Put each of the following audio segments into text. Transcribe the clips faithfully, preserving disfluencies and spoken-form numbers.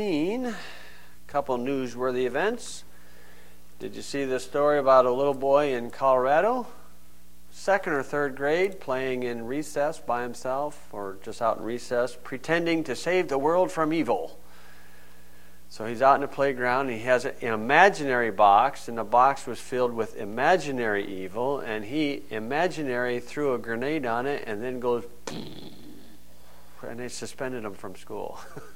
A couple newsworthy events. Did you see the story about a little boy in Colorado, second or third grade, playing in recess by himself or just out in recess, pretending to save the world from evil? So he's out in the playground, and he has an imaginary box, and the box was filled with imaginary evil, and he imaginary threw a grenade on it and then goes, and they suspended him from school.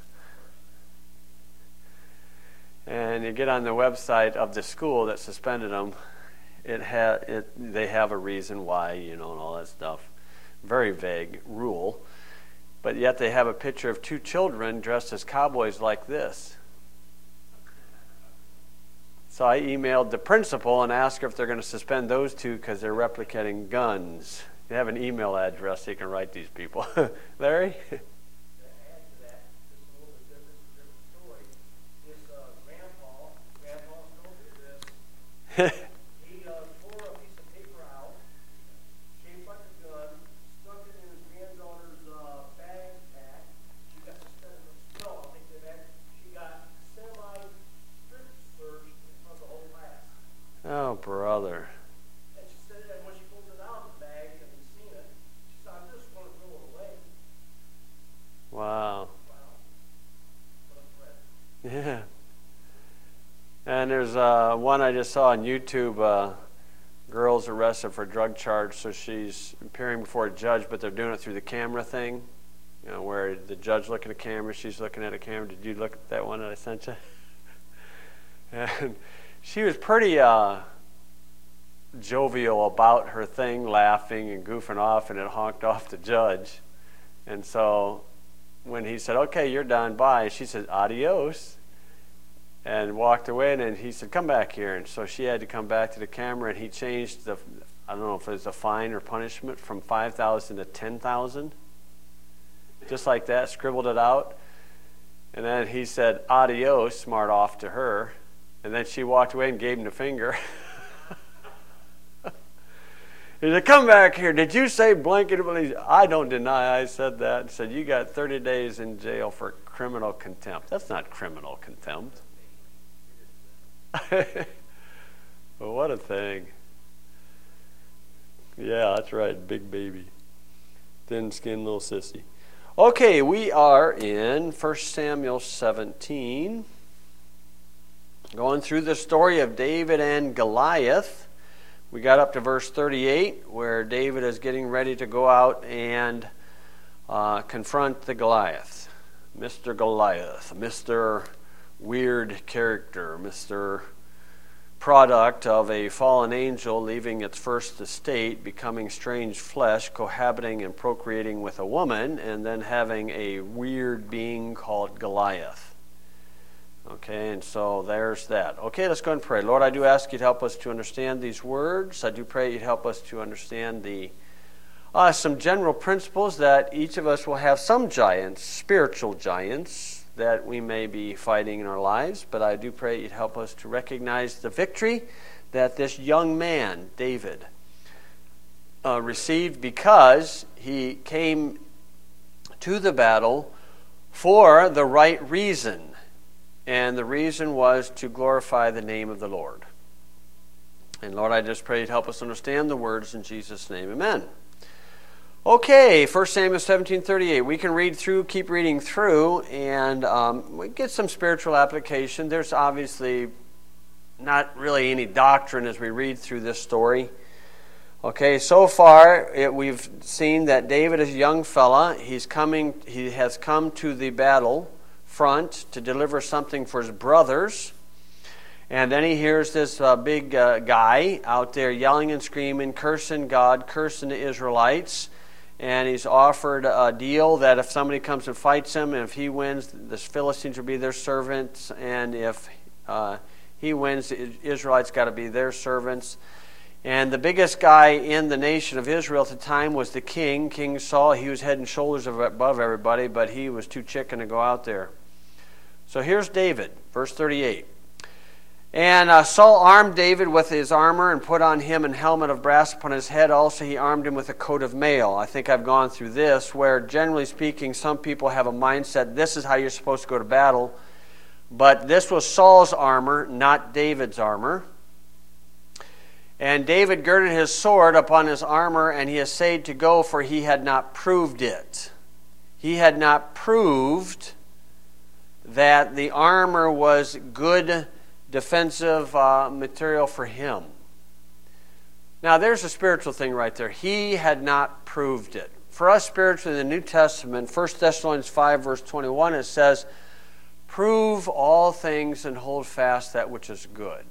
And you get on the website of the school that suspended them, it ha- it they have a reason why, you know, and all that stuff. Very vague rule. But yet they have a picture of two children dressed as cowboys like this. So I emailed the principal and asked her if they're going to suspend those two because they're replicating guns. You have an email address so you can write these people. Larry? He uh, tore a piece of paper out, shaped like a gun, stuck it in his granddaughter's uh, backpack. She got suspended from school. I think they had, she got semi-strip searched in front of the whole class. Oh, brother. And she said that when she pulled it out of the bag and we seen it, she said, I'm just going to throw it away. Wow. Wow. What a threat. Yeah. And there's uh, one I just saw on YouTube, uh, girls arrested for drug charge, so she's appearing before a judge, but they're doing it through the camera thing, you know, where the judge looking at a camera, she's looking at a camera. Did you look at that one that I sent you? And she was pretty uh, jovial about her thing, laughing and goofing off, and it honked off the judge. And so when he said, okay, you're done, bye, she said, adios. And walked away, and then he said, come back here. And so she had to come back to the camera, and he changed the, I don't know if it was a fine or punishment, from five thousand dollars to ten thousand dollars. Just like that, scribbled it out. And then he said, adios, smart off to her. And then she walked away and gave him the finger. He said, come back here. Did you say blanket? I don't deny I said that. He said, you got thirty days in jail for criminal contempt. That's not criminal contempt. Well, what a thing. Yeah, that's right. Big baby. Thin-skinned little sissy. Okay, we are in First Samuel seventeen. Going through the story of David and Goliath. We got up to verse thirty-eight, where David is getting ready to go out and uh, confront the Goliath. Mister Goliath, Mister weird character, Mister product of a fallen angel leaving its first estate, becoming strange flesh, cohabiting and procreating with a woman, and then having a weird being called Goliath. Okay, and so there's that. Okay, let's go and pray. Lord, I do ask you to help us to understand these words. I do pray you'd help us to understand the uh, some general principles that each of us will have some giants, spiritual giants, that we may be fighting in our lives, but I do pray you'd help us to recognize the victory that this young man, David, uh, received because he came to the battle for the right reason, and the reason was to glorify the name of the Lord. And Lord, I just pray you'd help us understand the words in Jesus' name. Amen. Okay, First Samuel seventeen thirty-eight. We can read through, keep reading through, and um, we get some spiritual application. There's obviously not really any doctrine as we read through this story. Okay, so far it, we've seen that David is a young fella. He's coming. He has come to the battle front to deliver something for his brothers, and then he hears this uh, big uh, guy out there yelling and screaming, cursing God, cursing the Israelites. And he's offered a deal that if somebody comes and fights him, and if he wins, the Philistines will be their servants. And if uh, he wins, the Israelites got to be their servants. And the biggest guy in the nation of Israel at the time was the king, King Saul. He was head and shoulders above everybody, but he was too chicken to go out there. So here's David, verse thirty-eight. And uh, Saul armed David with his armor and put on him an helmet of brass upon his head. Also, he armed him with a coat of mail. I think I've gone through this, where generally speaking, some people have a mindset, this is how you're supposed to go to battle. But this was Saul's armor, not David's armor. And David girded his sword upon his armor, and he essayed to go, for he had not proved it. He had not proved that the armor was good defensive uh, material for him. Now, there's a spiritual thing right there. He had not proved it. For us spiritually in the New Testament, First Thessalonians five, verse twenty-one, it says, prove all things and hold fast that which is good.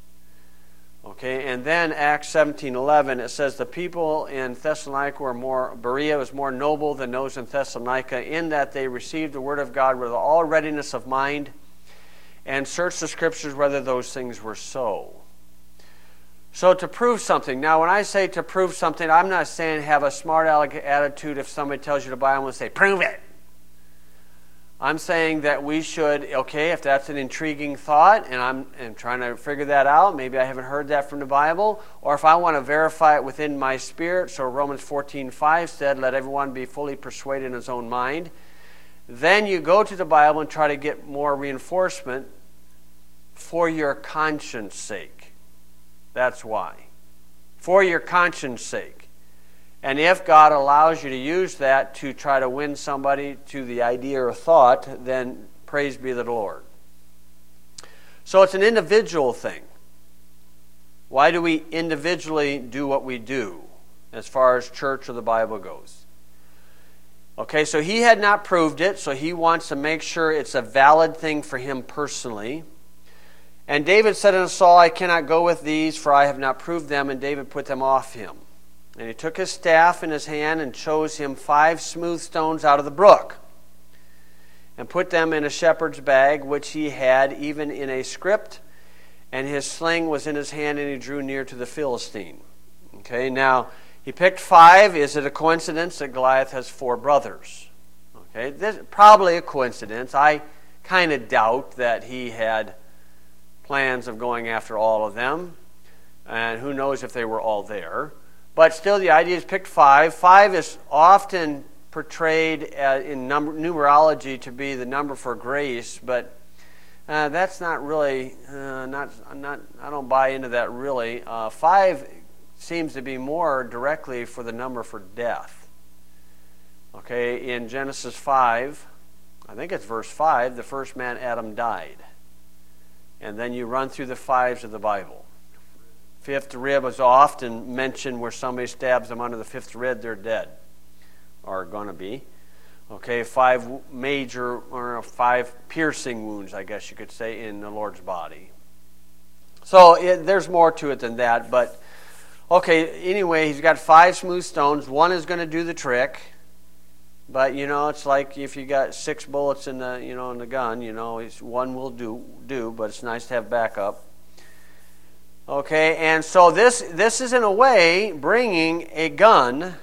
Okay, and then Acts seventeen eleven, it says, the people in Thessalonica were more, Berea was more noble than those in Thessalonica, in that they received the word of God with all readiness of mind, and searched the scriptures whether those things were so. So to prove something. Now, when I say to prove something, I'm not saying have a smart aleck attitude if somebody tells you to buy them and say, prove it. I'm saying that we should, okay, if that's an intriguing thought, and I'm, I'm trying to figure that out, maybe I haven't heard that from the Bible, or if I want to verify it within my spirit, so Romans fourteen five said, let everyone be fully persuaded in his own mind, then you go to the Bible and try to get more reinforcement for your conscience sake. That's why. For your conscience sake. And if God allows you to use that to try to win somebody to the idea or thought, then praise be the Lord. So it's an individual thing. Why do we individually do what we do as far as church or the Bible goes? Okay, so he had not proved it, so he wants to make sure it's a valid thing for him personally. And David said unto Saul, I cannot go with these, for I have not proved them. And David put them off him. And he took his staff in his hand and chose him five smooth stones out of the brook, and put them in a shepherd's bag, which he had, even in a script. And his sling was in his hand, and he drew near to the Philistine. Okay, now, he picked five. Is it a coincidence that Goliath has four brothers? Okay, this is probably a coincidence. I kind of doubt that he had plans of going after all of them, and who knows if they were all there. But still, the idea is pick five. Five is often portrayed uh, in number, numerology to be the number for grace, but uh, that's not really, uh, not, not. I don't buy into that really. Uh, five seems to be more directly for the number for death. Okay, in Genesis five, I think it's verse five, the first man, Adam, died. And then you run through the fives of the Bible. Fifth rib is often mentioned where somebody stabs them under the fifth rib, they're dead. Or going to be. Okay, five major, or five piercing wounds, I guess you could say, in the Lord's body. So it, there's more to it than that. But, okay, anyway, he's got five smooth stones. One is going to do the trick. But, you know, it's like if you got six bullets in the, you know, in the gun, you know, it's, one will do, do, but it's nice to have backup. Okay, and so this, this is in a way bringing a gun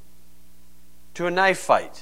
to a knife fight.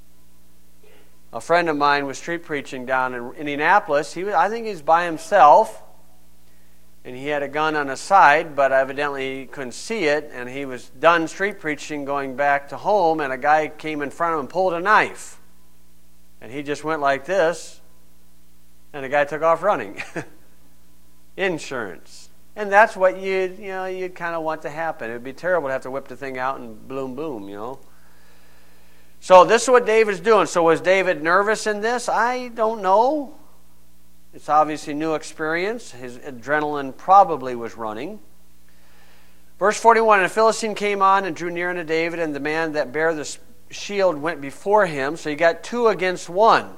A friend of mine was street preaching down in Indianapolis. He was, I think he was by himself, and he had a gun on his side, but evidently he couldn't see it, and he was done street preaching going back to home, and a guy came in front of him and pulled a knife. And he just went like this, and the guy took off running. Insurance. And that's what you you know you'd kind of want to happen. It would be terrible to have to whip the thing out and boom, boom, you know. So this is what David's doing. So was David nervous in this? I don't know. It's obviously new experience. His adrenaline probably was running. Verse forty-one, and the Philistine came on and drew near unto David, and the man that bare the shield went before him. So you got two against one.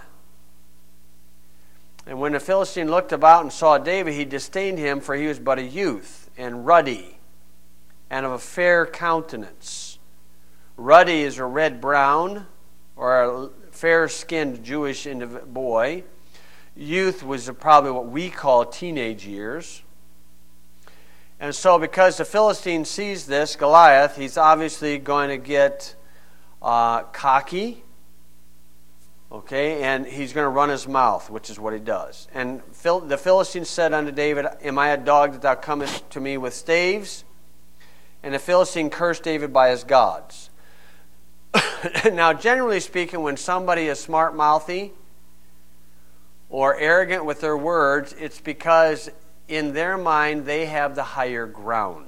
And when the Philistine looked about and saw David, he disdained him, for he was but a youth, and ruddy, and of a fair countenance. Ruddy is a red-brown, or a fair-skinned Jewish boy. Youth was probably what we call teenage years. And so because the Philistine sees this, Goliath, he's obviously going to get uh, cocky. Okay, and he's going to run his mouth, which is what he does. And Phil, the Philistine said unto David, Am I a dog that thou comest to me with staves? And the Philistine cursed David by his gods. Now, generally speaking, when somebody is smart-mouthy, or arrogant with their words, it's because in their mind they have the higher ground.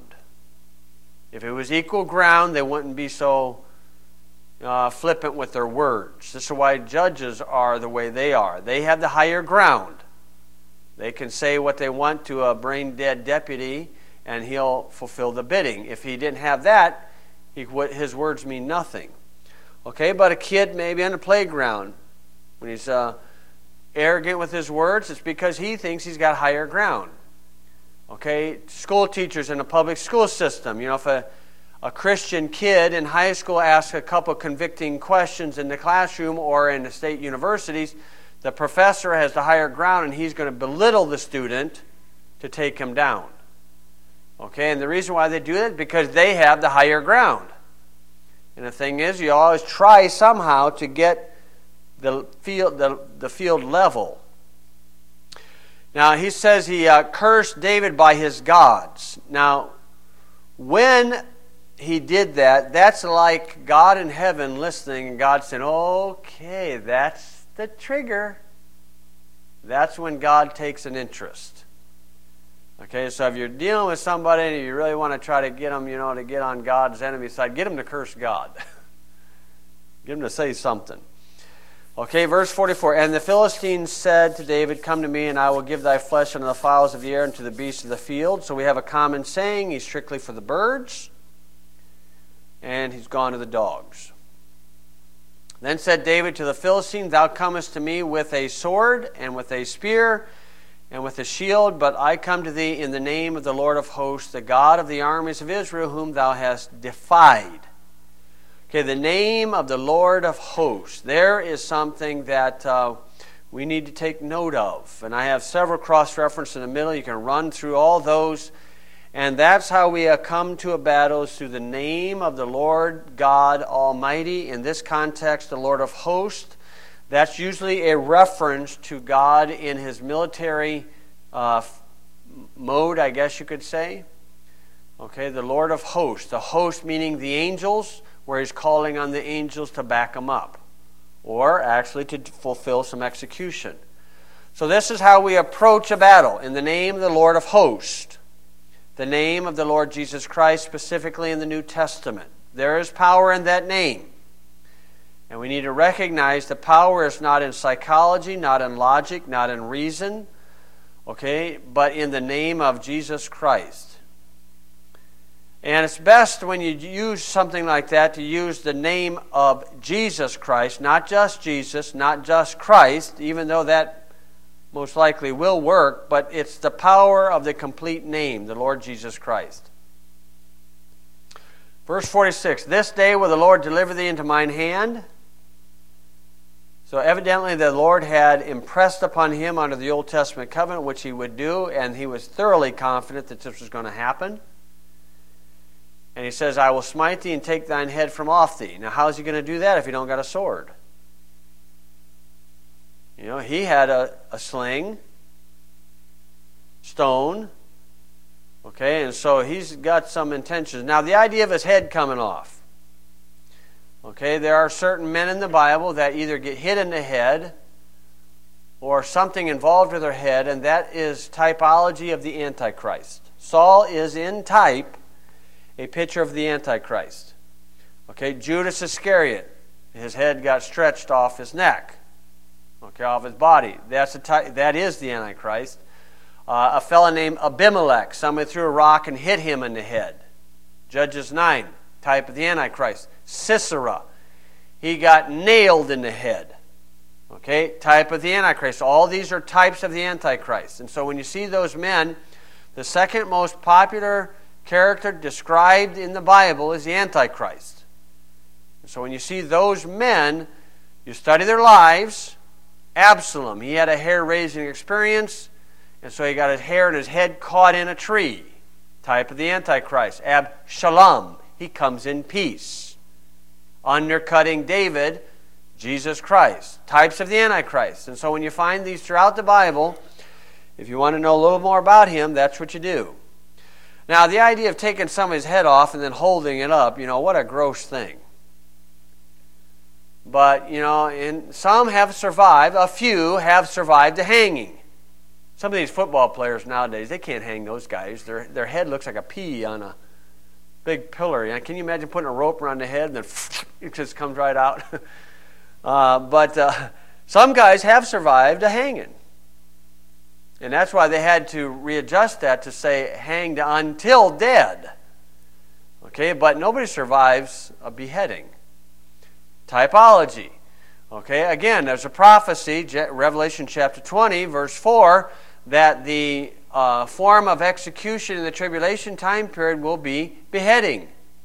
If it was equal ground, they wouldn't be so uh, flippant with their words. This is why judges are the way they are. They have the higher ground. They can say what they want to a brain-dead deputy, and he'll fulfill the bidding. If he didn't have that, he, his words mean nothing. Okay, but a kid maybe on the playground, when he's uh, arrogant with his words, it's because he thinks he's got higher ground. Okay, school teachers in a public school system, you know, if a, a Christian kid in high school asks a couple convicting questions in the classroom or in the state universities, the professor has the higher ground and he's going to belittle the student to take him down. Okay, and the reason why they do that is because they have the higher ground. And the thing is, you always try somehow to get the field, the, the field level. Now, he says he uh, cursed David by his gods. Now, when he did that, that's like God in heaven listening and God saying, okay, that's the trigger. That's when God takes an interest. Okay, so if you're dealing with somebody and you really want to try to get them, you know, to get on God's enemy side, get them to curse God. Get them to say something. Okay, verse forty-four, and the Philistines said to David, come to me, and I will give thy flesh unto the fowls of the air and to the beasts of the field. So we have a common saying, he's strictly for the birds, and he's gone to the dogs. Then said David to the Philistine, thou comest to me with a sword, and with a spear, and with a shield, but I come to thee in the name of the Lord of hosts, the God of the armies of Israel, whom thou hast defied. Okay, the name of the Lord of hosts. There is something that uh, we need to take note of. And I have several cross-references in the middle. You can run through all those. And that's how we uh, come to a battle, is through the name of the Lord God Almighty. In this context, the Lord of hosts. That's usually a reference to God in his military uh, mode, I guess you could say. Okay, the Lord of hosts. The host meaning the angels, where he's calling on the angels to back him up, or actually to fulfill some execution. So this is how we approach a battle, in the name of the Lord of hosts, the name of the Lord Jesus Christ, specifically in the New Testament. There is power in that name. And we need to recognize the power is not in psychology, not in logic, not in reason, okay, but in the name of Jesus Christ. And it's best when you use something like that to use the name of Jesus Christ, not just Jesus, not just Christ, even though that most likely will work, but it's the power of the complete name, the Lord Jesus Christ. Verse forty-six, this day will the Lord deliver thee into mine hand. So evidently the Lord had impressed upon him under the Old Testament covenant, which he would do, and he was thoroughly confident that this was going to happen. And he says, I will smite thee and take thine head from off thee. Now, how is he going to do that if he don't got a sword? You know, he had a, a sling, stone, okay, and so he's got some intentions. Now, the idea of his head coming off. Okay, there are certain men in the Bible that either get hit in the head or something involved with their head, and that is typology of the Antichrist. Saul is in type a picture of the Antichrist. Okay, Judas Iscariot, his head got stretched off his neck, okay, off his body. That's a ty- that is the Antichrist. Uh, a fellow named Abimelech, somebody threw a rock and hit him in the head. Judges nine, type of the Antichrist. Sisera, he got nailed in the head. Okay, type of the Antichrist. All these are types of the Antichrist. And so when you see those men, the second most popular character described in the Bible is the Antichrist. So when you see those men, you study their lives. Absalom, he had a hair-raising experience, and so he got his hair and his head caught in a tree. Type of the Antichrist. Absalom, he comes in peace. Undercutting David, Jesus Christ. Types of the Antichrist. And so when you find these throughout the Bible, if you want to know a little more about him, that's what you do. Now, the idea of taking somebody's head off and then holding it up, you know, what a gross thing. But, you know, and some have survived, a few have survived the hanging. Some of these football players nowadays, they can't hang those guys. Their, their head looks like a pea on a big pillar. You know, can you imagine putting a rope around the head and then it just comes right out? uh, but uh, some guys have survived a hanging. And that's why they had to readjust that to say hanged until dead. Okay, but nobody survives a beheading. Typology. Okay, again, there's a prophecy, Revelation chapter twenty, verse four, that the uh, form of execution in the tribulation time period will be beheading.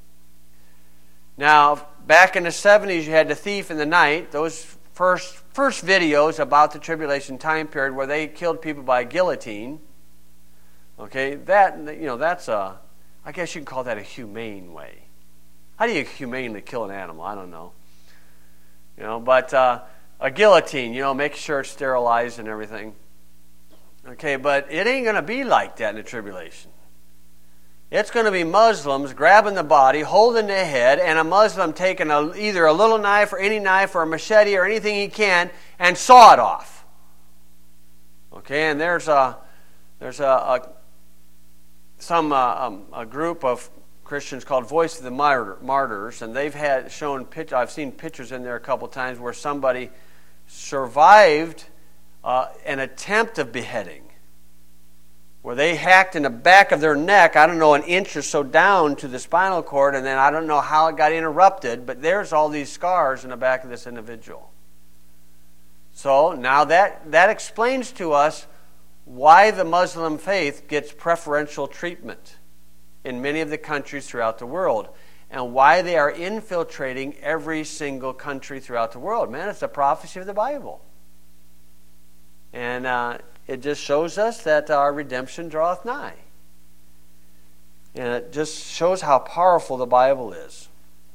Now, back in the seventies, you had the thief in the night. Those first first videos about the tribulation time period where they killed people by guillotine. Okay, that, you know, that's a, I guess you can call that a humane way. How do you humanely kill an animal? I don't know. You know, but uh, a guillotine, you know, making sure it's sterilized and everything. Okay, but it ain't going to be like that in the tribulation. It's going to be Muslims grabbing the body, holding the head, and a Muslim taking a, either a little knife or any knife or a machete or anything he can and saw it off. Okay, and there's a there's a, a some uh, um, a group of Christians called Voice of the Martyr, Martyrs, and they've had shown pitch. I've seen pictures in there a couple times where somebody survived uh, an attempt of beheading, where they hacked in the back of their neck, I don't know, an inch or so down to the spinal cord, and then I don't know how it got interrupted, but there's all these scars in the back of this individual. So now that, that explains to us why the Muslim faith gets preferential treatment in many of the countries throughout the world, and why they are infiltrating every single country throughout the world. Man, it's a prophecy of the Bible. And uh, it just shows us that our redemption draweth nigh. And it just shows how powerful the Bible is.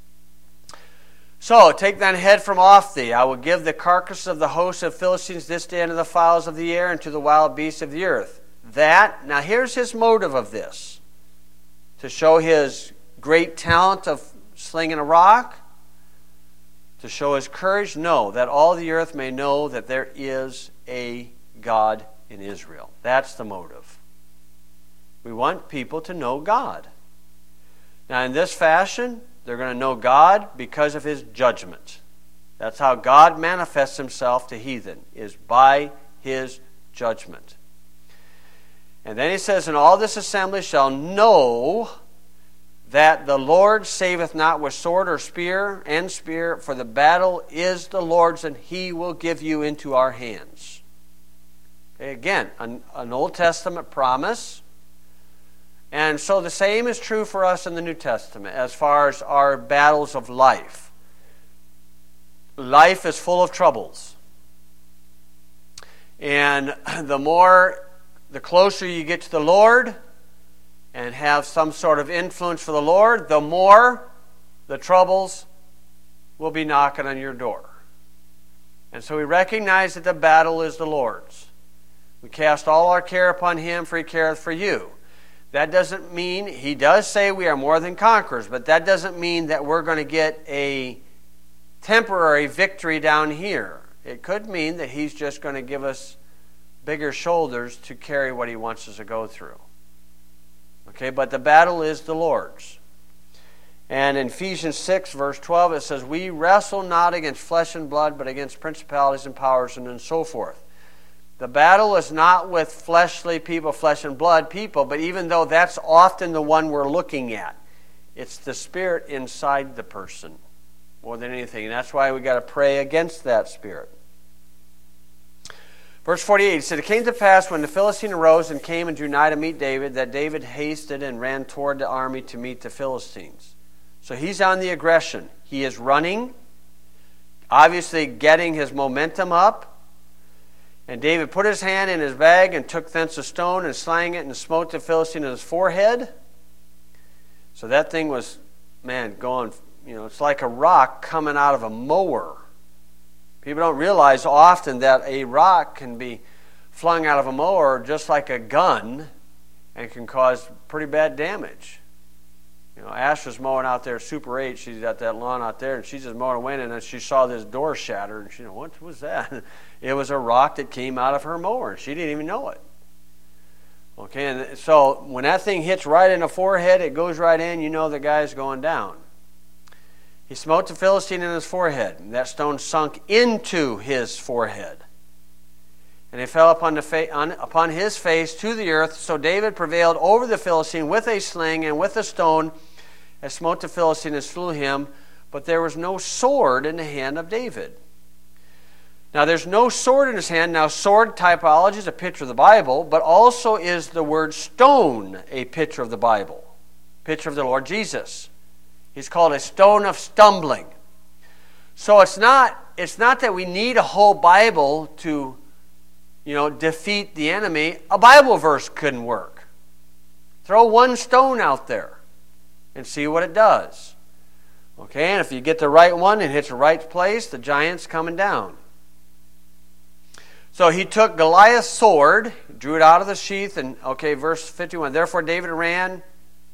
So, take thine head from off thee. I will give the carcass of the host of Philistines this day unto the fowls of the air and to the wild beasts of the earth. That, now here's his motive of this. To show his great talent of slinging a rock? To show his courage? No, that all the earth may know that there is a God in Israel. That's the motive. We want people to know God. Now, in this fashion, they're going to know God because of his judgment. That's how God manifests himself to heathen, is by his judgment. And then he says, and all this assembly shall know that the Lord saveth not with sword or spear and spear, for the battle is the Lord's, and he will give you into our hands. Okay, again, an, an Old Testament promise. And so the same is true for us in the New Testament as far as our battles of life. Life is full of troubles. And the more... The closer you get to the Lord and have some sort of influence for the Lord, the more the troubles will be knocking on your door. And so we recognize that the battle is the Lord's. We cast all our care upon him, for he careth for you. That doesn't mean, he does say we are more than conquerors, but that doesn't mean that we're going to get a temporary victory down here. It could mean that he's just going to give us bigger shoulders to carry what he wants us to go through. Okay, but the battle is the Lord's. And in Ephesians six, verse twelve, it says, we wrestle not against flesh and blood, but against principalities and powers, and, and so forth. The battle is not with fleshly people, flesh and blood people, but even though that's often the one we're looking at, it's the spirit inside the person more than anything. And that's why we got to pray against that spirit. Verse forty-eight, he said, it came to pass when the Philistine arose and came and drew nigh to meet David, that David hasted and ran toward the army to meet the Philistines. So he's on the aggression. He is running, obviously getting his momentum up. And David put his hand in his bag and took thence a stone and slang it and smote the Philistine in his forehead. So that thing was, man, going, you know, it's like a rock coming out of a mower. People don't realize often that a rock can be flung out of a mower just like a gun and can cause pretty bad damage. You know, Ash was mowing out there at Super eight. She's got that lawn out there, and she's just mowing away, and then she saw this door shatter, and she, you know, what was that? It was a rock that came out of her mower, and she didn't even know it. Okay, and so when that thing hits right in the forehead, it goes right in, you know the guy's going down. He smote the Philistine in his forehead, and that stone sunk into his forehead. And it fell upon, the fa- on, upon his face to the earth. So David prevailed over the Philistine with a sling and with a stone, and smote the Philistine and slew him. But there was no sword in the hand of David. Now there's no sword in his hand. Now sword typology is a picture of the Bible, but also is the word stone a picture of the Bible, picture of the Lord Jesus. He's called a stone of stumbling. So it's not, it's not that we need a whole Bible to, you know, defeat the enemy. A Bible verse couldn't work. Throw one stone out there and see what it does. Okay, and if you get the right one and hits the right place, the giant's coming down. So he took Goliath's sword, drew it out of the sheath, and, okay, verse fifty-one, therefore David ran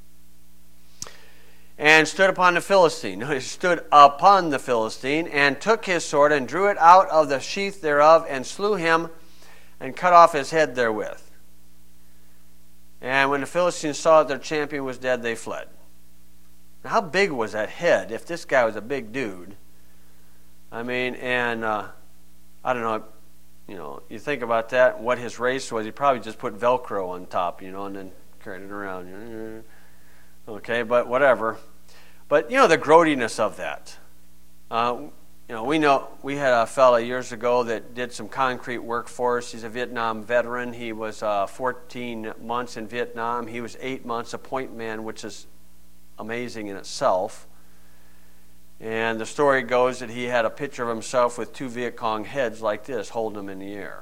and stood upon the Philistine. He stood upon the Philistine, and took his sword, and drew it out of the sheath thereof, and slew him, and cut off his head therewith. And when the Philistines saw that their champion was dead, they fled. Now, how big was that head? If this guy was a big dude, I mean, and uh, I don't know, you know, you think about that, what his race was, he probably just put Velcro on top, you know, and then carried it around. Okay, but whatever. But, you know, the growiness of that. Uh, you know, we know, we had a fella years ago that did some concrete work for us. He's a Vietnam veteran. He was uh, fourteen months in Vietnam. He was eight months a point man, which is amazing in itself. And the story goes that he had a picture of himself with two Viet Cong heads like this, holding them in the air.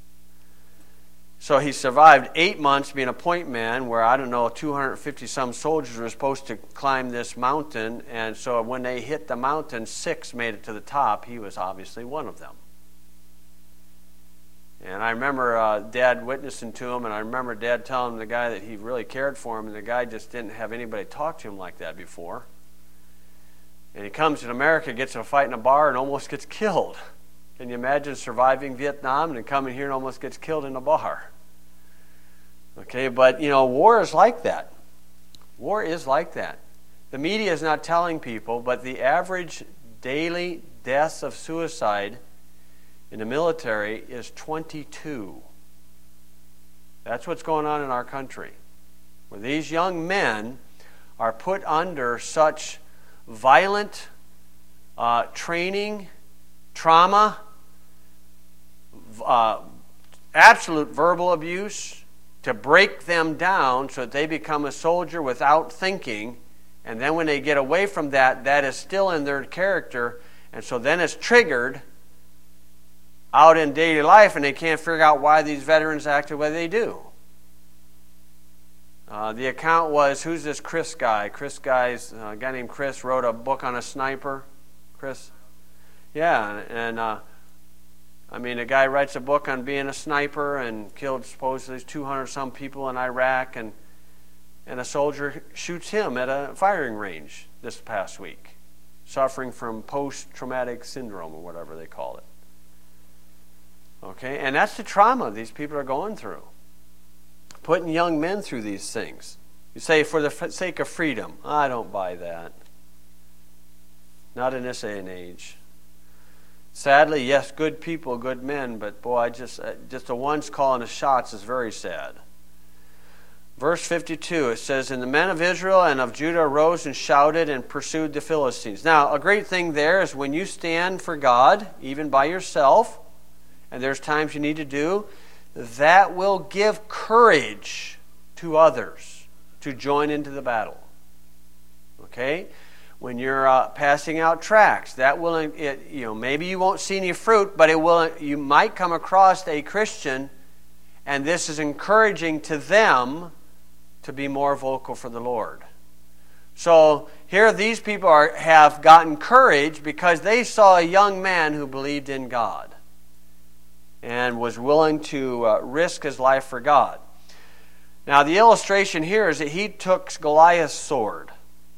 So he survived eight months being a point man where, I don't know, two hundred fifty some soldiers were supposed to climb this mountain. And so when they hit the mountain, six made it to the top. He was obviously one of them. And I remember uh, Dad witnessing to him, and I remember Dad telling the guy that he really cared for him, and the guy just didn't have anybody talk to him like that before. And he comes to America, gets in a fight in a bar, and almost gets killed. Can you imagine surviving Vietnam and then coming here and almost gets killed in a bar? Okay, but, you know, war is like that. War is like that. The media is not telling people, but the average daily deaths of suicide in the military is twenty-two. That's what's going on in our country, where these young men are put under such violent uh, training, trauma, uh, absolute verbal abuse, to break them down so that they become a soldier without thinking, and then when they get away from that, that is still in their character, and so then it's triggered out in daily life, and they can't figure out why these veterans act the way they do. Uh, the account was, who's this Chris guy? Chris guy's, uh, a guy named Chris wrote a book on a sniper. Chris? Yeah, and uh, I mean, a guy writes a book on being a sniper and killed supposedly two hundred some people in Iraq, and and a soldier shoots him at a firing range this past week, suffering from post-traumatic syndrome or whatever they call it. Okay, and that's the trauma these people are going through. Putting young men through these things. You say, for the sake of freedom. I don't buy that. Not in this day and age. Sadly, yes, good people, good men, but boy, I just, just the ones calling the shots is very sad. Verse fifty-two, it says, and the men of Israel and of Judah arose and shouted and pursued the Philistines. Now, a great thing there is when you stand for God, even by yourself, and there's times you need to do, that will give courage to others to join into the battle. Okay? When you're uh, passing out tracts, that will, it, you know, maybe you won't see any fruit, but it will. You might come across a Christian, and this is encouraging to them to be more vocal for the Lord. So here these people are, have gotten courage because they saw a young man who believed in God and was willing to uh, risk his life for God. Now the illustration here is that he took Goliath's sword.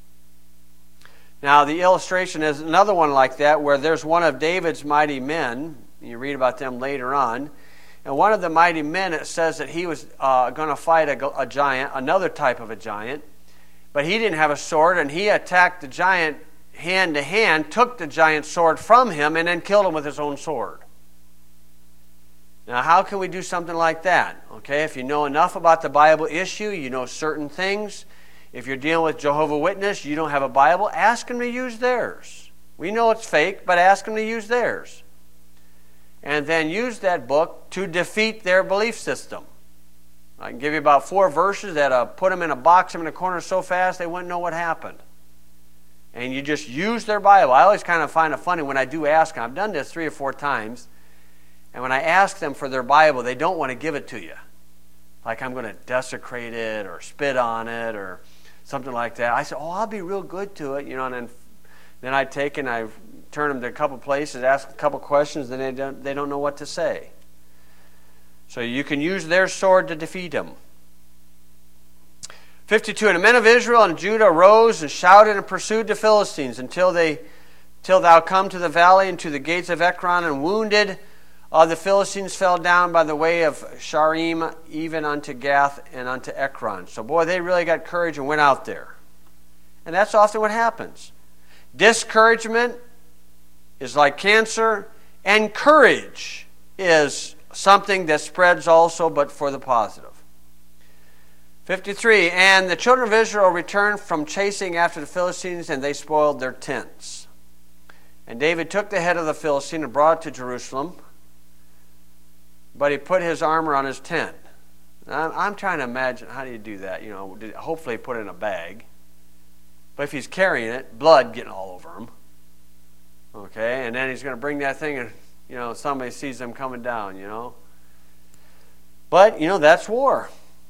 Now, the illustration is another one like that, where there's one of David's mighty men. You read about them later on. And one of the mighty men, it says that he was uh, going to fight a, a giant, another type of a giant. But he didn't have a sword, and he attacked the giant hand to hand, took the giant's sword from him, and then killed him with his own sword. Now, how can we do something like that? Okay, if you know enough about the Bible issue, you know certain things. If you're dealing with Jehovah's Witness, you don't have a Bible, ask them to use theirs. We know it's fake, but ask them to use theirs. And then use that book to defeat their belief system. I can give you about four verses that uh, put them in a box, them in a corner so fast they wouldn't know what happened. And you just use their Bible. I always kind of find it funny when I do ask them. I've done this three or four times. And when I ask them for their Bible, they don't want to give it to you. Like I'm going to desecrate it or spit on it or something like that. I say, oh, I'll be real good to it. You know, and then, then I take and I turn them to a couple places, ask a couple questions, and they don't, they don't know what to say. So you can use their sword to defeat them. fifty-two, and the men of Israel and Judah arose and shouted and pursued the Philistines until they, till thou come to the valley and to the gates of Ekron, and wounded uh, the Philistines fell down by the way of Sharim, even unto Gath and unto Ekron. So boy, they really got courage and went out there. And that's often what happens. Discouragement is like cancer, and courage is something that spreads also, but for the positive. fifty-three, and the children of Israel returned from chasing after the Philistines, and they spoiled their tents. And David took the head of the Philistine and brought it to Jerusalem, but he put his armor on his tent. Now, I'm trying to imagine, how do you do that? You know, hopefully put it in a bag. But if he's carrying it, blood getting all over him. Okay, and then he's going to bring that thing and, you know, somebody sees them coming down, you know. But, you know, that's war.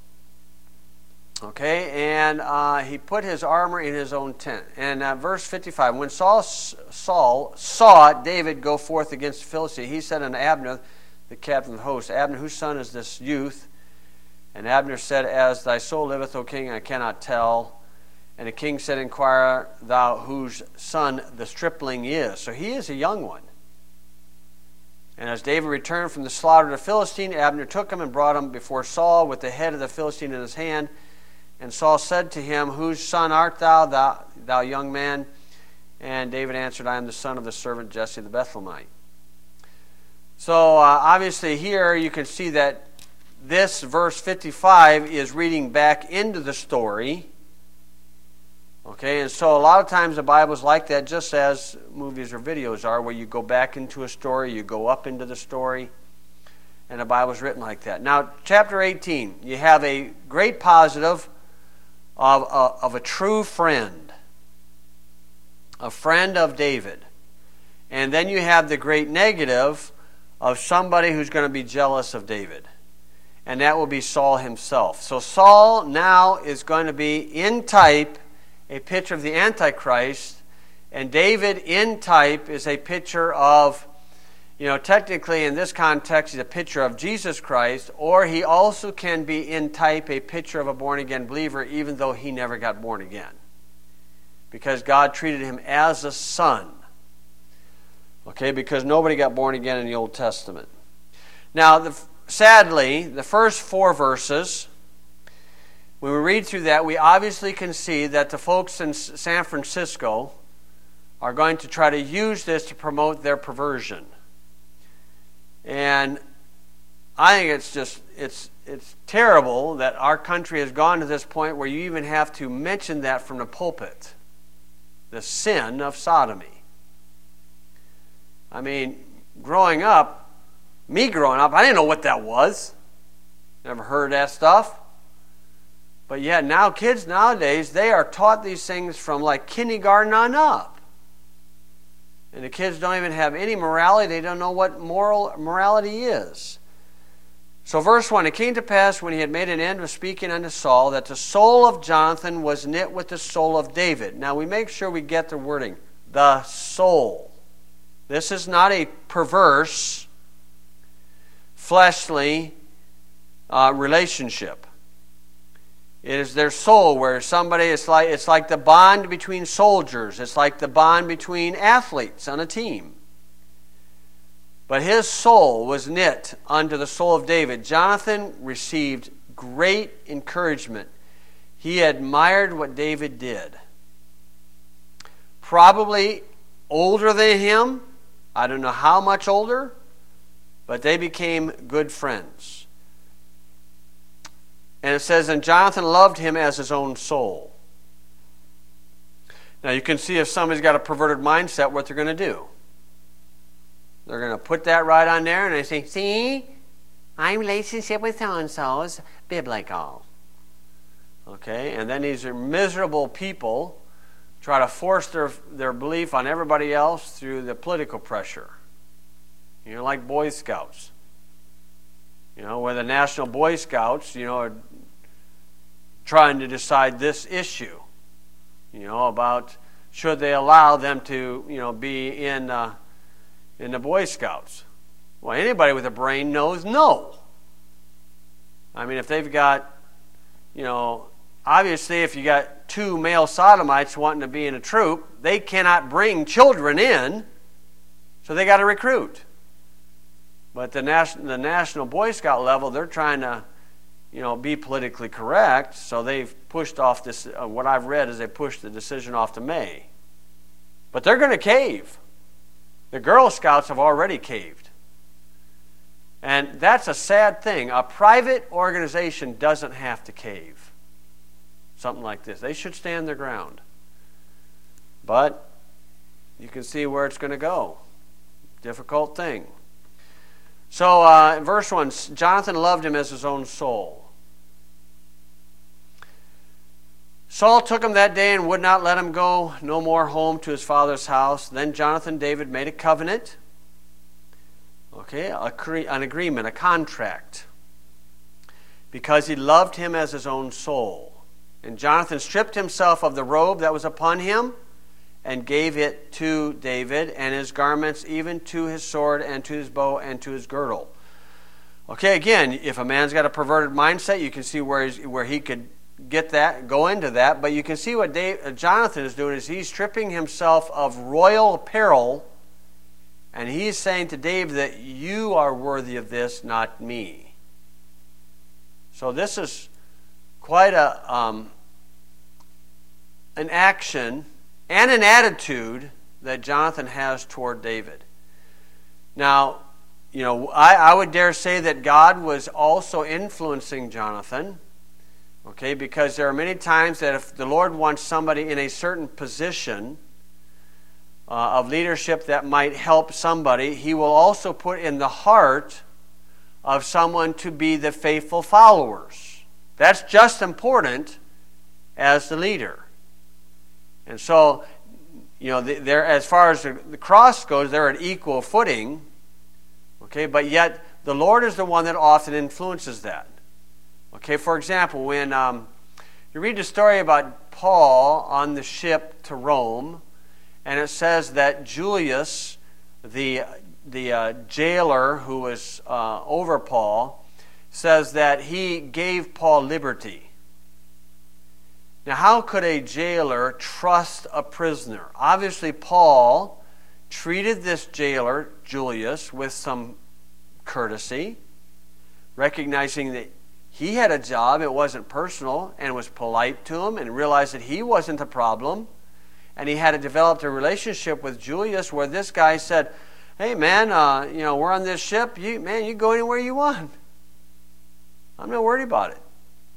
Okay, and uh, he put his armor in his own tent. And uh, verse fifty-five, when Saul, Saul saw David go forth against the Philistine, he said unto Abner, the captain of the host, Abner, whose son is this youth? And Abner said, as thy soul liveth, O king, I cannot tell. And the king said, inquire thou whose son the stripling is. So he is a young one. And as David returned from the slaughter of the Philistine, Abner took him and brought him before Saul with the head of the Philistine in his hand. And Saul said to him, whose son art thou, thou, thou young man? And David answered, I am the son of the servant Jesse the Bethlehemite. So uh, obviously here you can see that this verse fifty-five is reading back into the story. Okay, and so a lot of times the Bible's like that, just as movies or videos are, where you go back into a story, you go up into the story, and the Bible's written like that. Now, chapter eighteen, you have a great positive of a, of a true friend, a friend of David. And then you have the great negative of somebody who's going to be jealous of David. And that will be Saul himself. So Saul now is going to be in type a picture of the Antichrist, and David in type is a picture of, you know, technically in this context he's a picture of Jesus Christ, or he also can be in type a picture of a born-again believer even though he never got born again. Because God treated him as a son. Okay, because nobody got born again in the Old Testament. Now, the, sadly, the first four verses, when we read through that, we obviously can see that the folks in San Francisco are going to try to use this to promote their perversion. And I think it's just, it's it's terrible that our country has gone to this point where you even have to mention that from the pulpit. The sin of sodomy. I mean, growing up, me growing up, I didn't know what that was. Never heard that stuff. But yet now kids nowadays, they are taught these things from like kindergarten on up. And the kids don't even have any morality. They don't know what moral morality is. So verse one, it came to pass when he had made an end of speaking unto Saul that the soul of Jonathan was knit with the soul of David. Now we make sure we get the wording. The soul. This is not a perverse, fleshly uh, relationship. It is their soul, where somebody, it's like, it's like the bond between soldiers. It's like the bond between athletes on a team. But his soul was knit unto the soul of David. Jonathan received great encouragement. He admired what David did. Probably older than him. I don't know how much older, but they became good friends. And it says, and Jonathan loved him as his own soul. Now you can see if somebody's got a perverted mindset, what they're going to do. They're going to put that right on there and they say, see, my relationship with so-and-so is biblical. Okay, and then these are miserable people try to force their, their belief on everybody else through the political pressure. You know, like Boy Scouts. You know, where the National Boy Scouts, you know, are trying to decide this issue. You know, about should they allow them to, you know, be in uh, in the Boy Scouts. Well, anybody with a brain knows no. I mean, if they've got, you know, obviously if you got two male sodomites wanting to be in a troop, they cannot bring children in, so they got to recruit. But the national, the National Boy Scout level, they're trying to, you know, be politically correct. So they've pushed off this. Uh, what I've read is they pushed the decision off to May. But they're going to cave. The Girl Scouts have already caved. And that's a sad thing. A private organization doesn't have to cave. Something like this. They should stand their ground. But you can see where it's going to go. Difficult thing. So, uh, in verse one, Jonathan loved him as his own soul. Saul took him that day and would not let him go no more home to his father's house. Then Jonathan and David made a covenant. Okay, a, an agreement, a contract. Because he loved him as his own soul. And Jonathan stripped himself of the robe that was upon him and gave it to David, and his garments, even to his sword, and to his bow, and to his girdle. Okay, again, if a man's got a perverted mindset, you can see where, he's, where he could get that, go into that. But you can see what Dave, uh, Jonathan is doing is he's stripping himself of royal apparel, and he's saying to David that you are worthy of this, not me. So this is quite a um, an action and an attitude that Jonathan has toward David. Now, you know, I, I would dare say that God was also influencing Jonathan, okay, because there are many times that if the Lord wants somebody in a certain position uh, of leadership that might help somebody, He will also put in the heart of someone to be the faithful followers. That's just important as the leader. And so, you know, they're, as far as the, the cross goes, they're at equal footing. Okay, but yet the Lord is the one that often influences that. Okay, for example, when um, you read the story about Paul on the ship to Rome, and it says that Julius, the the uh, jailer who was uh, over Paul, says that he gave Paul liberty. Now, how could a jailer trust a prisoner? Obviously, Paul treated this jailer, Julius, with some courtesy, recognizing that he had a job, it wasn't personal, and was polite to him, and realized that he wasn't the problem. And he had developed a relationship with Julius where this guy said, hey, man, uh, you know, we're on this ship. You, man, you go anywhere you want. I'm not worried about it.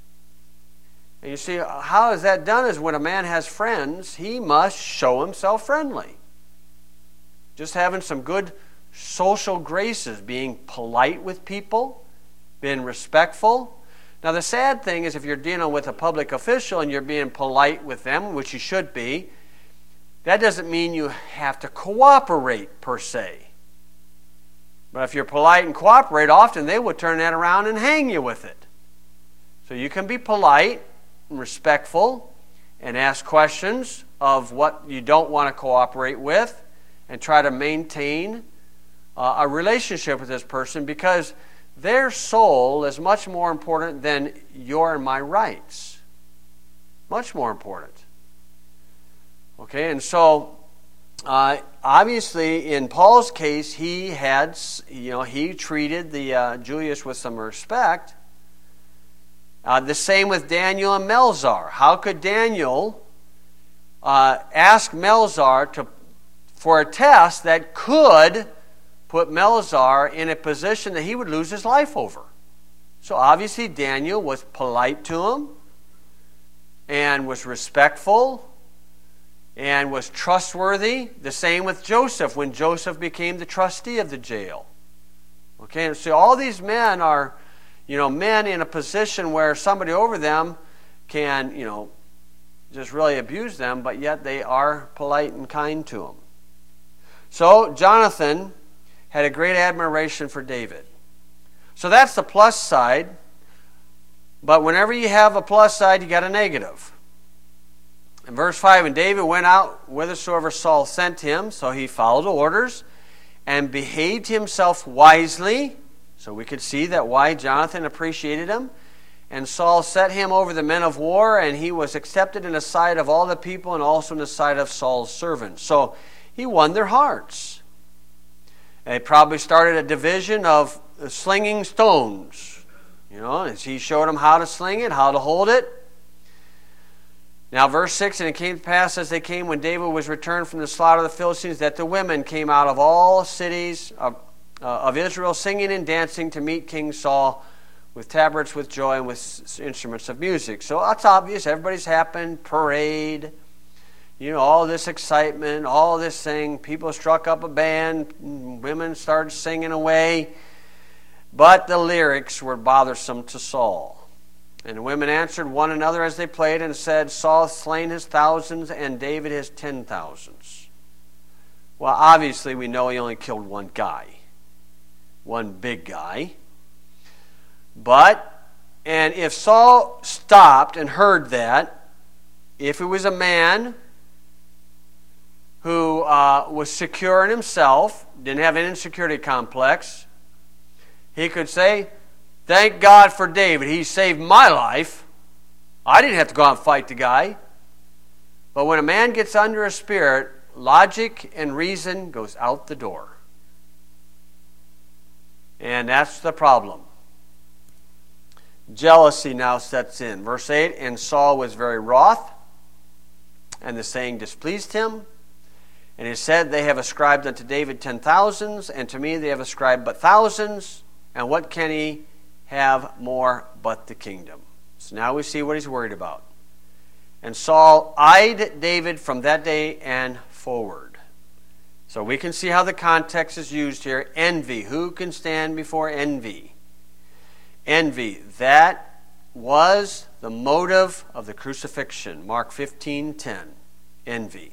And you see, how is that done is when a man has friends, he must show himself friendly. Just having some good social graces, being polite with people, being respectful. Now, the sad thing is if you're dealing with a public official and you're being polite with them, which you should be, that doesn't mean you have to cooperate per se. But if you're polite and cooperate, often they will turn that around and hang you with it. So you can be polite and respectful and ask questions of what you don't want to cooperate with and try to maintain uh, a relationship with this person, because their soul is much more important than your and my rights. Much more important. Okay, and so uh, obviously in Paul's case, he had, you know, he treated the uh, Julius with some respect. Uh, the same with Daniel and Melzar. How could Daniel uh, ask Melzar to for a test that could put Melzar in a position that he would lose his life over? So obviously Daniel was polite to him and was respectful and was trustworthy. The same with Joseph when Joseph became the trustee of the jail. Okay, and so all these men are, you know, men in a position where somebody over them can, you know, just really abuse them, but yet they are polite and kind to them. So Jonathan had a great admiration for David. So that's the plus side. But whenever you have a plus side, you got a negative. In verse five, and David went out whithersoever Saul sent him, so he followed orders and behaved himself wisely. So we could see that why Jonathan appreciated him. And Saul set him over the men of war, and he was accepted in the sight of all the people and also in the sight of Saul's servants. So he won their hearts. They probably started a division of slinging stones. You know, as he showed them how to sling it, how to hold it. Now verse six, and it came to pass as they came when David was returned from the slaughter of the Philistines, that the women came out of all cities of, uh, of Israel, singing and dancing to meet King Saul, with tabrets, with joy, and with instruments of music. So that's obvious. Everybody's happened. Parade. You know, all this excitement, all this thing. People struck up a band. Women started singing away. But the lyrics were bothersome to Saul. And the women answered one another as they played and said, Saul hath slain his thousands and David his ten thousands. Well, obviously we know he only killed one guy. One big guy. But, and if Saul stopped and heard that, if it was a man who uh, was secure in himself, didn't have an insecurity complex, he could say, thank God for David. He saved my life. I didn't have to go out and fight the guy. But when a man gets under a spirit, logic and reason goes out the door. And that's the problem. Jealousy now sets in. Verse eight, and Saul was very wroth, and the saying displeased him. And he said, they have ascribed unto David ten thousands, and to me they have ascribed but thousands. And what can he have more but the kingdom? So now we see what he's worried about. And Saul eyed David from that day and forward. So we can see how the context is used here. Envy. Who can stand before envy? Envy. That was the motive of the crucifixion. Mark fifteen ten. Envy.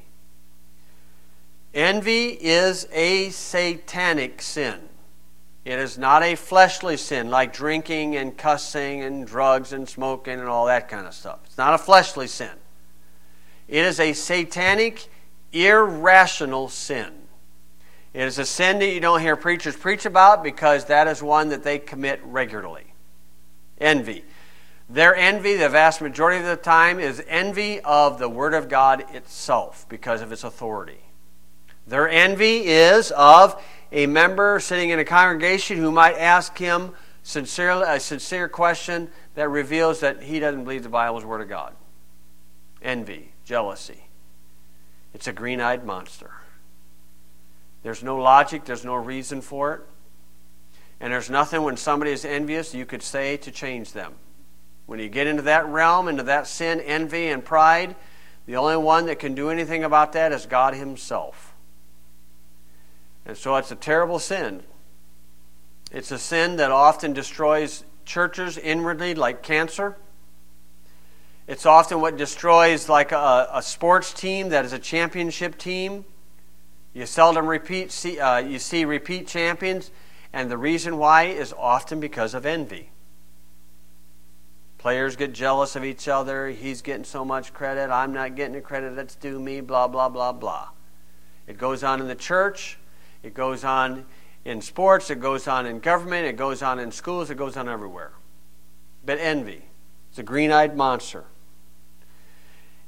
Envy is a satanic sin. It is not a fleshly sin like drinking and cussing and drugs and smoking and all that kind of stuff. It's not a fleshly sin. It is a satanic, irrational sin. It is a sin that you don't hear preachers preach about because that is one that they commit regularly. Envy. Their envy, the vast majority of the time, is envy of the Word of God itself because of its authority. Their envy is of a member sitting in a congregation who might ask him sincerely, a sincere question that reveals that he doesn't believe the Bible is the Word of God. Envy, jealousy. It's a green-eyed monster. There's no logic, there's no reason for it. And there's nothing when somebody is envious you could say to change them. When you get into that realm, into that sin, envy and pride, the only one that can do anything about that is God Himself. And so it's a terrible sin. It's a sin that often destroys churches inwardly like cancer. It's often what destroys like a, a sports team that is a championship team. You seldom repeat, see, uh, you see repeat champions, and the reason why is often because of envy. Players get jealous of each other. He's getting so much credit. I'm not getting the credit that's due me, blah, blah, blah, blah. It goes on in the church. It goes on in sports. It goes on in government. It goes on in schools. It goes on everywhere. But envy is a green-eyed monster.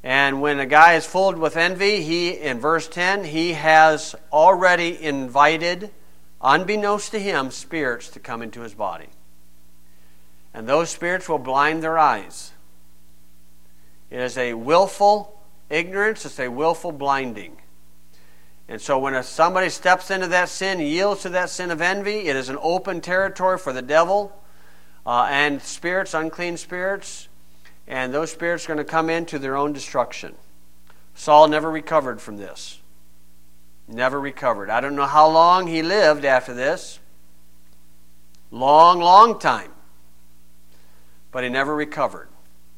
And when a guy is filled with envy, he, in verse ten, he has already invited, unbeknownst to him, spirits to come into his body. And those spirits will blind their eyes. It is a willful ignorance. It's a willful blinding. And so when somebody steps into that sin, yields to that sin of envy, it is an open territory for the devil uh, and spirits, unclean spirits. And those spirits are going to come into their own destruction. Saul never recovered from this. Never recovered. I don't know how long he lived after this. Long, long time. But he never recovered.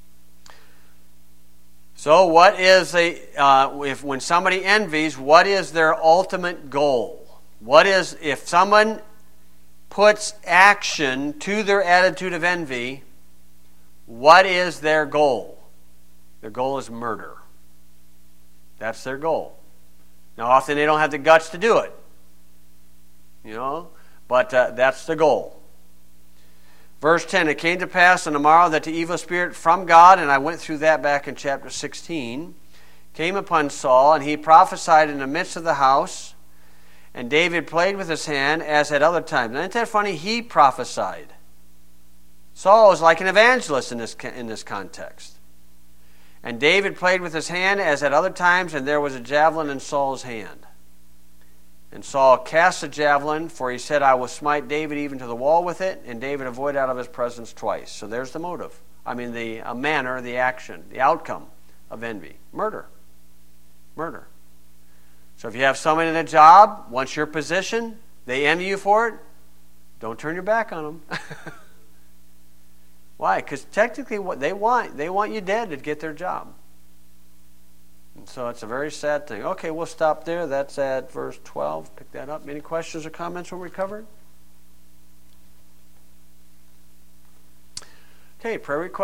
So what is a, uh, if when somebody envies, what is their ultimate goal? What is, if someone puts action to their attitude of envy, what is their goal? Their goal is murder. That's their goal. Now, often they don't have the guts to do it. You know, but uh, that's the goal. Verse ten, it came to pass on the morrow that the evil spirit from God, and I went through that back in chapter sixteen, came upon Saul, and he prophesied in the midst of the house, and David played with his hand as at other times. Isn't that funny? He prophesied. Saul was like an evangelist in this, in this context. And David played with his hand as at other times, and there was a javelin in Saul's hand. And Saul cast the javelin, for he said, I will smite David even to the wall with it, and David avoided out of his presence twice. So there's the motive. I mean, the a manner, the action, the outcome of envy. Murder. Murder. So if you have somebody in a job, wants your position, they envy you for it, don't turn your back on them. Why? Because technically what they want, they want you dead to get their job. And so it's a very sad thing. Okay, we'll stop there. That's at verse twelve. Pick that up. Any questions or comments when we covered? Okay, prayer request.